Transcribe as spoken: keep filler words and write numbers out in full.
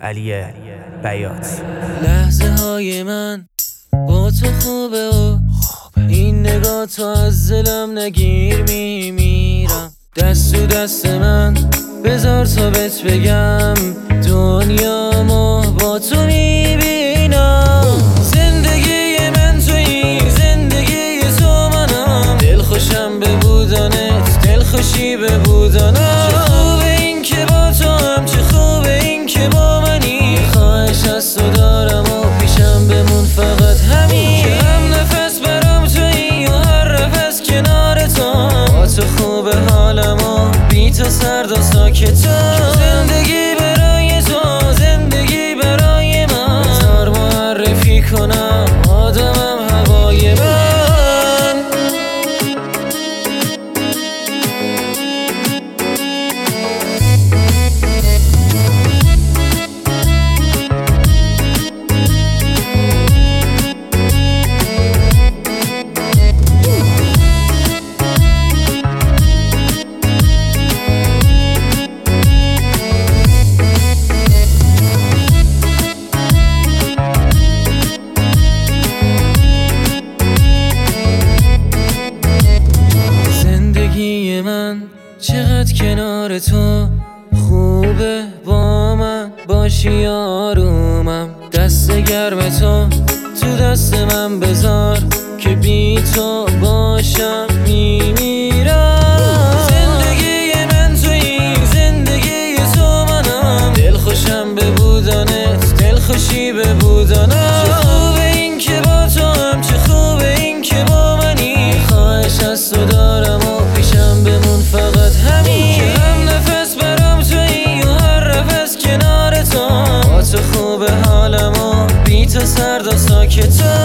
علی بیات. لحظه های من با تو خوبه و این نگاه تو از دلم نگیر میمیرم. دست تو دست من بذار تا بهت بگم دنیامو با تو میبینم. زندگی من تویی، زندگی تو منم، دل خوشم به بودنت، دل خوشی به بودنم. چه خوبه این که با تو هم، چه خوبه این که با منی. خواهش از تو دارم و پیشم بمون فقط همین، که هم نفس برام تویی و هر نفس کنار تو. با تو خوبه حالم و بی تو سرد و ساکتم. زندگی برای تو، زندگی برای من، بذار معرفی کنم آدمم هوای من. من چقدر کنار تو خوبه، با من باشی آرومم. دست گرم تو تو دست من بذار که بی تو باشم میمیرم. زندگی من تویی، زندگی تو منم، دل خوشم به بودنت، دل خوشی به بودنم. چه خوبه این که با تو هم، چه خوبه این که با منی. خواهش از تو دارم و پیشم بمون فقط همین، که هم نفس برام تویی و هر نفس کنار تو. با تو خوبه حالم و بی تو سرد و ساکتم.